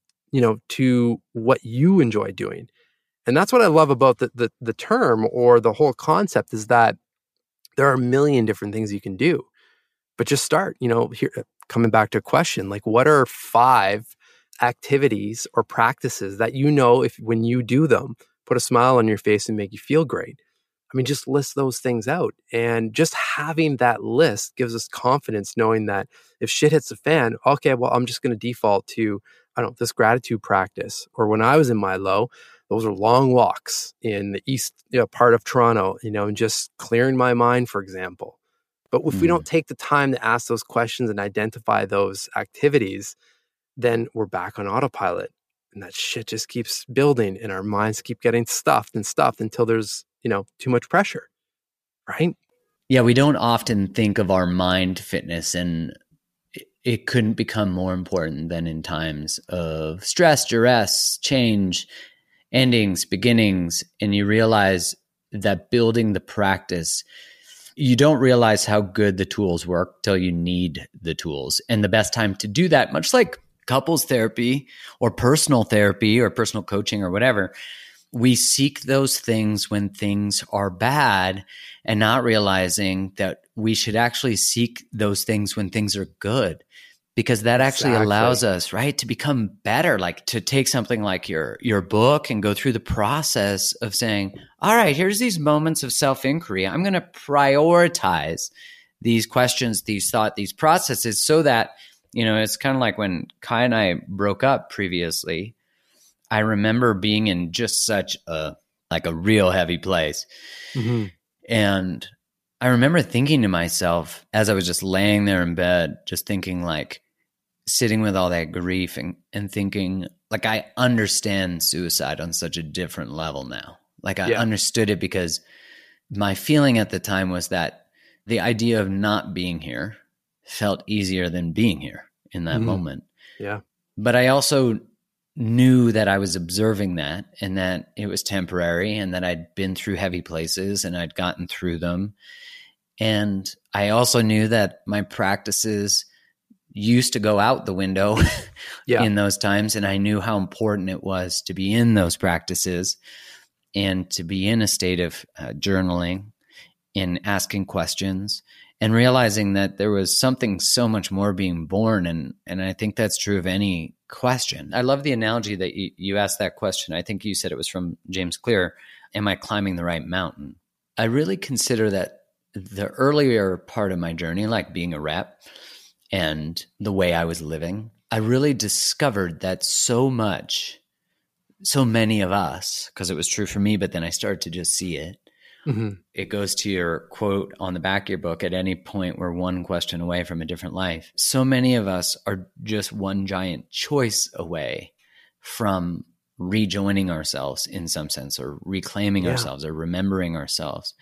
to what you enjoy doing. And that's what I love about the term, or the whole concept, is that there are a million different things you can do. But just start, here, coming back to a question, like, what are 5 activities or practices that, if when you do them, put a smile on your face and make you feel great? I mean, just list those things out. And just having that list gives us confidence, knowing that if shit hits the fan, okay, well, I'm just going to default to, this gratitude practice. Or when I was in my low, those are long walks in the east part of Toronto, and just clearing my mind, for example. But if we don't take the time to ask those questions and identify those activities, then we're back on autopilot. And that shit just keeps building, and our minds keep getting stuffed until there's too much pressure, right? Yeah, we don't often think of our mind fitness, and it couldn't become more important than in times of stress, duress, change, endings, beginnings. And you realize that building the practice, you don't realize how good the tools work till you need the tools. And the best time to do that, much like couples therapy or personal coaching or whatever, we seek those things when things are bad, and not realizing that we should actually seek those things when things are good, because that actually allows us, right, to become better. Like, to take something like your book and go through the process of saying, all right, here's these moments of self-inquiry. I'm going to prioritize these questions, these thoughts, these processes, so that, it's kind of like when Kai and I broke up previously. I remember being in just such a real heavy place. Mm-hmm. And I remember thinking to myself, as I was just laying there in bed, just thinking, like, sitting with all that grief and thinking, like, I understand suicide on such a different level now. Like, I understood it, because my feeling at the time was that the idea of not being here felt easier than being here in that moment. Yeah. But I also knew that I was observing that, and that it was temporary, and that I'd been through heavy places and I'd gotten through them. And I also knew that my practices used to go out the window in those times. And I knew how important it was to be in those practices and to be in a state of journaling and asking questions, and realizing that there was something so much more being born. And I think that's true of any question. I love the analogy that you asked that question. I think you said it was from James Clear. Am I climbing the right mountain? I really consider that the earlier part of my journey, like being a rep and the way I was living, I really discovered that so many of us, because it was true for me, but then I started to just see it. Mm-hmm. It goes to your quote on the back of your book, at any point we're one question away from a different life. So many of us are just one giant choice away from rejoining ourselves in some sense, or reclaiming ourselves, or remembering ourselves.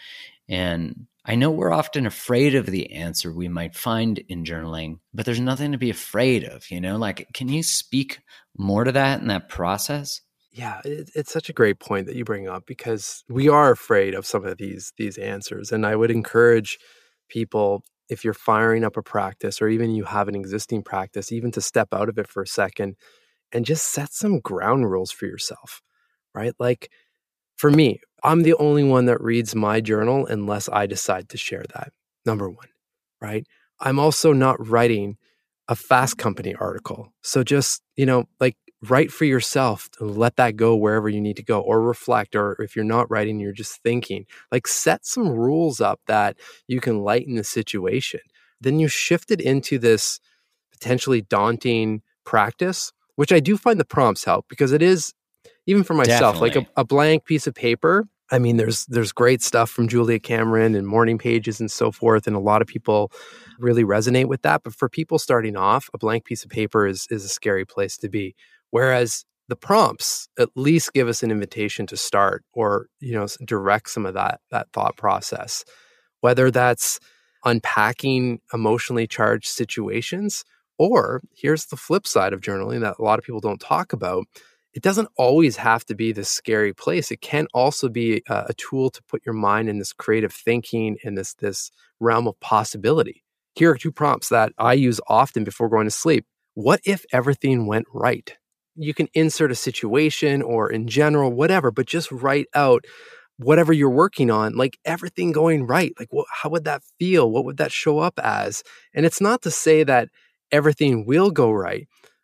And I know we're often afraid of the answer we might find in journaling, but there's nothing to be afraid of, Like, can you speak more to that in that process? Yeah, it's such a great point that you bring up, because we are afraid of some of these answers. And I would encourage people, if you're firing up a practice, or even you have an existing practice, even to step out of it for a second and just set some ground rules for yourself, right? Like, for me, I'm the only one that reads my journal unless I decide to share that. Number one, right? I'm also not writing a Fast Company article. So just, like, write for yourself, and let that go wherever you need to go, or reflect. Or if you're not writing, you're just thinking, like, set some rules up that you can lighten the situation. Then you shift it into this potentially daunting practice, which I do find the prompts help, because it is, even for myself, Definitely. like a blank piece of paper. I mean, there's great stuff from Julia Cameron and Morning Pages and so forth, and a lot of people really resonate with that. But for people starting off, a blank piece of paper is a scary place to be. Whereas the prompts at least give us an invitation to start, or direct some of that thought process, whether that's unpacking emotionally charged situations, or here's the flip side of journaling that a lot of people don't talk about. It doesn't always have to be this scary place. It can also be a tool to put your mind in this creative thinking, and this realm of possibility. Here are two prompts that I use often before going to sleep. What if everything went right? You can insert a situation, or in general, whatever, but just write out whatever you're working on, like everything going right. Like, how would that feel? What would that show up as? And it's not to say that everything will go right,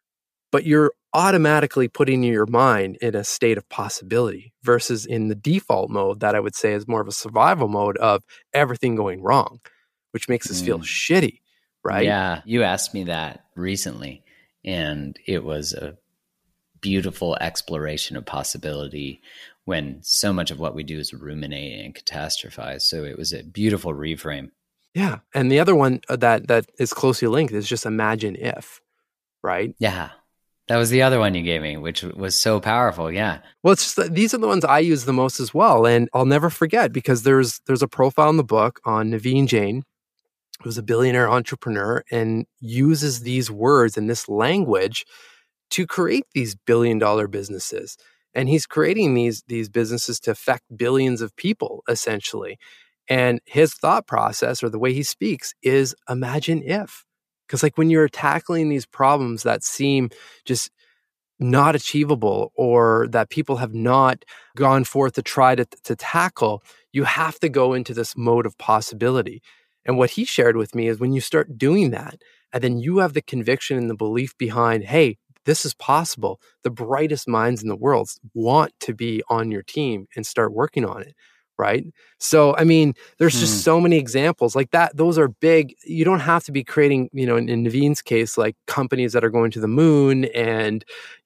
but you're automatically putting your mind in a state of possibility, versus in the default mode that I would say is more of a survival mode of everything going wrong, which makes us feel shitty, right? Yeah, you asked me that recently, and it was a beautiful exploration of possibility, when so much of what we do is ruminate and catastrophize. So it was a beautiful reframe. Yeah. And the other one that is closely linked is just imagine if, right? Yeah. That was the other one you gave me, which was so powerful. Yeah. Well, it's just that these are the ones I use the most as well. And I'll never forget, because there's a profile in the book on Naveen Jain, who's a billionaire entrepreneur, and uses these words and this language to create these billion-dollar businesses. And he's creating these businesses to affect billions of people, essentially. And his thought process, or the way he speaks, is imagine if. Because, like, when you're tackling these problems that seem just not achievable, or that people have not gone forth to try to tackle, you have to go into this mode of possibility. And what he shared with me is, when you start doing that, and then you have the conviction and the belief behind, hey, this is possible, the brightest minds in the world want to be on your team and start working on it, right? So, I mean, there's just so many examples like that. Those are big. You don't have to be creating, in Naveen's case, like companies that are going to the moon, and,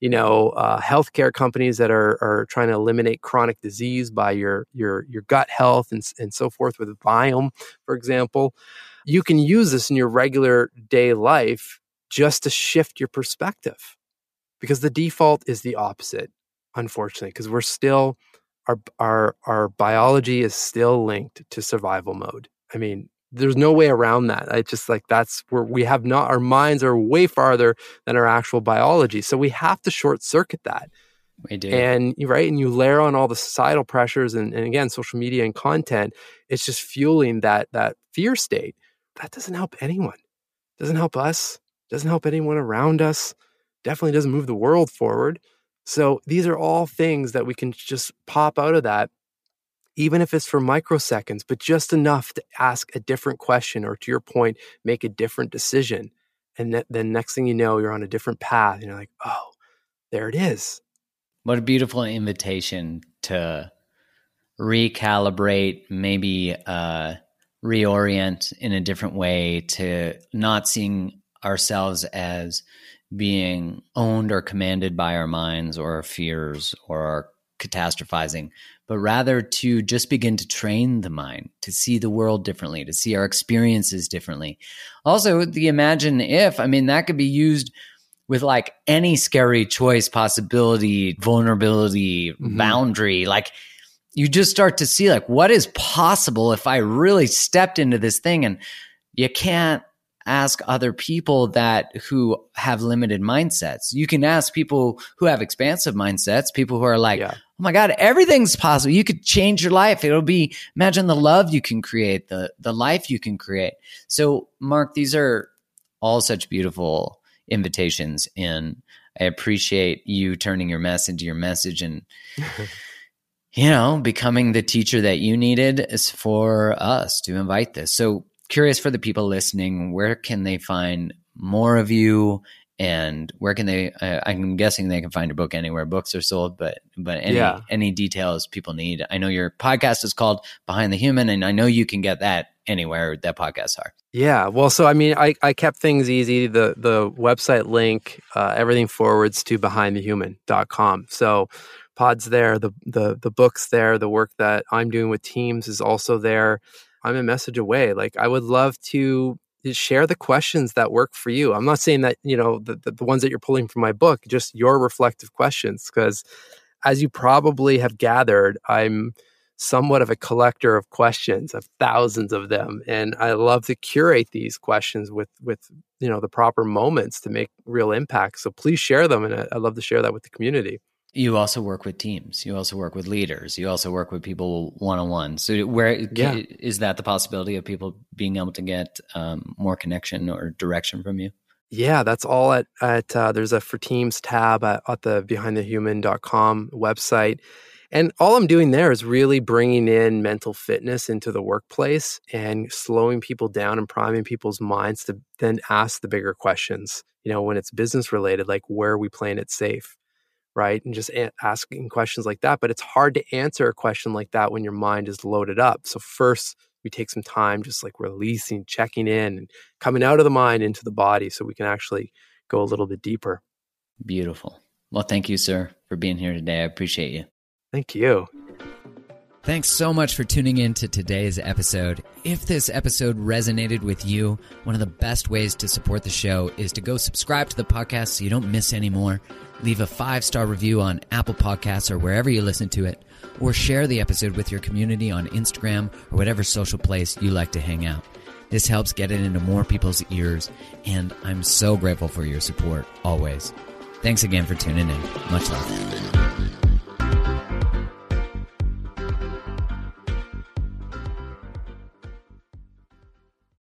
healthcare companies that are trying to eliminate chronic disease by your gut health, and so forth, with Viome, for example. You can use this in your regular day life just to shift your perspective, because the default is the opposite, unfortunately, because we're still, our biology is still linked to survival mode. I mean, there's no way around that. I just, like, that's where we have not, our minds are way farther than our actual biology. So we have to short circuit that. We do. And right, and you layer on all the societal pressures, and again, social media and content, it's just fueling that fear state. That doesn't help anyone. Doesn't help us. Doesn't help anyone around us. Definitely doesn't move the world forward. So these are all things that we can just pop out of that, even if it's for microseconds, but just enough to ask a different question, or, to your point, make a different decision. And then next thing you know, you're on a different path, and you're like, oh, there it is. What a beautiful invitation to recalibrate, maybe reorient in a different way, to not seeing ourselves as being owned or commanded by our minds or our fears or our catastrophizing, but rather to just begin to train the mind to see the world differently, to see our experiences differently. Also, the imagine if, I mean, that could be used with like any scary choice, possibility, vulnerability, boundary. Like you just start to see like what is possible if I really stepped into this thing. And you can't ask other people that who have limited mindsets. You can ask people who have expansive mindsets, people who are like, oh my God, everything's possible. You could change your life. It'll be, imagine the love you can create, the life you can create. So Mark, these are all such beautiful invitations, and I appreciate you turning your mess into your message and, becoming the teacher that you needed is for us to invite this. So curious for the people listening, where can they find more of you, and where can they, I'm guessing they can find your book anywhere books are sold, but any details people need. I know your podcast is called Behind the Human, and I know you can get that anywhere that podcasts are. Yeah. Well, so I mean, I kept things easy. The website link, everything forwards to behindthehuman.com. So pod's there, the book's there, the work that I'm doing with teams is also there. I'm a message away. Like I would love to share the questions that work for you. I'm not saying that, the ones that you're pulling from my book, just your reflective questions, because as you probably have gathered, I'm somewhat of a collector of questions, of thousands of them. And I love to curate these questions with the proper moments to make real impact. So please share them. And I love to share that with the community. You also work with teams. You also work with leaders. You also work with people one-on-one. So is that the possibility of people being able to get more connection or direction from you? Yeah, that's all at there's a For Teams tab at the behindthehuman.com website. And all I'm doing there is really bringing in mental fitness into the workplace and slowing people down and priming people's minds to then ask the bigger questions, when it's business related, like where are we playing it safe? Right? And just asking questions like that. But it's hard to answer a question like that when your mind is loaded up. So first, we take some time just like releasing, checking in, and coming out of the mind into the body so we can actually go a little bit deeper. Beautiful. Well, thank you, sir, for being here today. I appreciate you. Thank you. Thanks so much for tuning in to today's episode. If this episode resonated with you, one of the best ways to support the show is to go subscribe to the podcast so you don't miss any more. Leave a 5-star review on Apple Podcasts or wherever you listen to it, or share the episode with your community on Instagram or whatever social place you like to hang out. This helps get it into more people's ears, and I'm so grateful for your support always. Thanks again for tuning in. Much love.